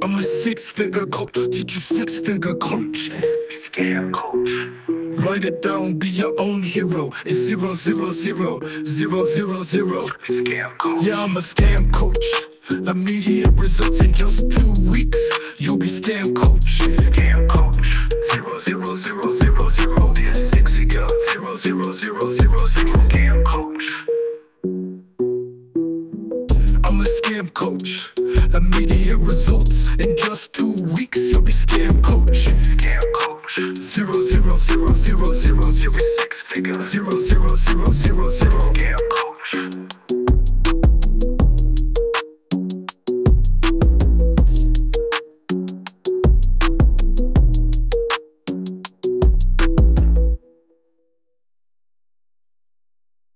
I'm a six-figure coach, teach you six-figure coach. Scam coach. Write it down, be your own hero. It's 0000000. Scam coach. Yeah, I'm a scam coach. Immediate results in just 2 weeks. You'll be scam coach. Scam coach. 00000. Be a six-figure 00000. Scam coach. I'm a scam coach. Immediate results in just 2 weeks.